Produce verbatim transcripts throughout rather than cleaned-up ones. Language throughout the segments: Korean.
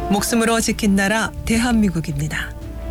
목숨으로 지킨 나라 대한민국입니다.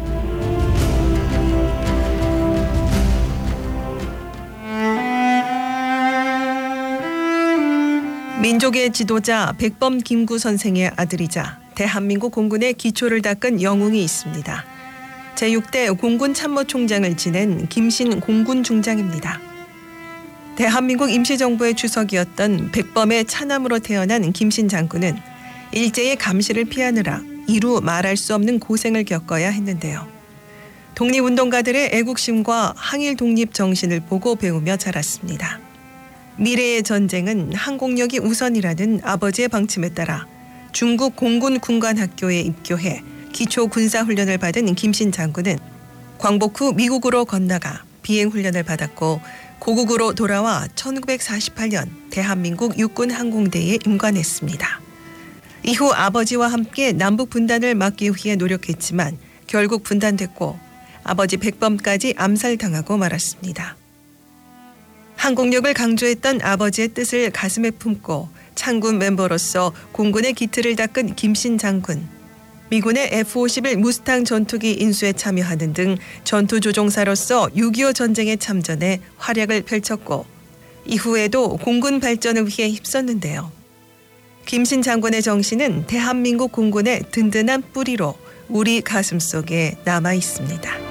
민족의 지도자 백범 김구 선생의 아들이자 대한민국 공군의 기초를 닦은 영웅이 있습니다. 제육 대 공군 참모총장을 지낸 김신 공군 중장입니다. 대한민국 임시정부의 주석이었던 백범의 차남으로 태어난 김신 장군은 일제의 감시를 피하느라 이루 말할 수 없는 고생을 겪어야 했는데요. 독립운동가들의 애국심과 항일 독립 정신을 보고 배우며 자랐습니다. 미래의 전쟁은 항공력이 우선이라는 아버지의 방침에 따라 중국 공군 군관학교에 입교해 기초 군사훈련을 받은 김신 장군은 광복 후 미국으로 건너가 비행훈련을 받았고 고국으로 돌아와 천구백사십팔 년 대한민국 육군항공대에 임관했습니다. 이후 아버지와 함께 남북 분단을 막기 위해 노력했지만 결국 분단됐고 아버지 백범까지 암살당하고 말았습니다. 항공력을 강조했던 아버지의 뜻을 가슴에 품고 창군 멤버로서 공군의 기틀을 닦은 김신 장군. 미군의 에프 오십일 무스탕 전투기 인수에 참여하는 등 전투조종사로서 육이오 전쟁에 참전해 활약을 펼쳤고 이후에도 공군 발전을 위해 힘썼는데요. 김신 장군의 정신은 대한민국 공군의 든든한 뿌리로 우리 가슴속에 남아 있습니다.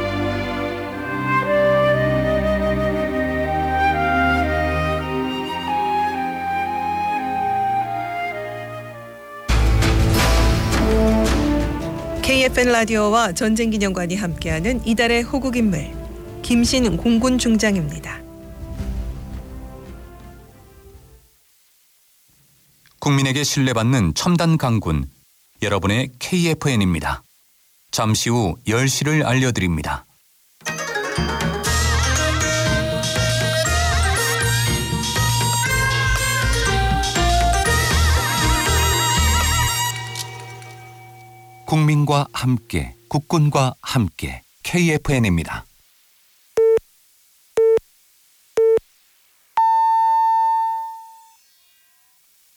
케이에프엔 라디오와 전쟁기념관이 함께하는 이달의 호국인물 김신 공군 중장입니다. 국민에게 신뢰받는 첨단 강군, 여러분의 케이에프엔입니다. 잠시 후 열 시를 알려드립니다. 국민과 함께, 국군과 함께 케이에프엔입니다.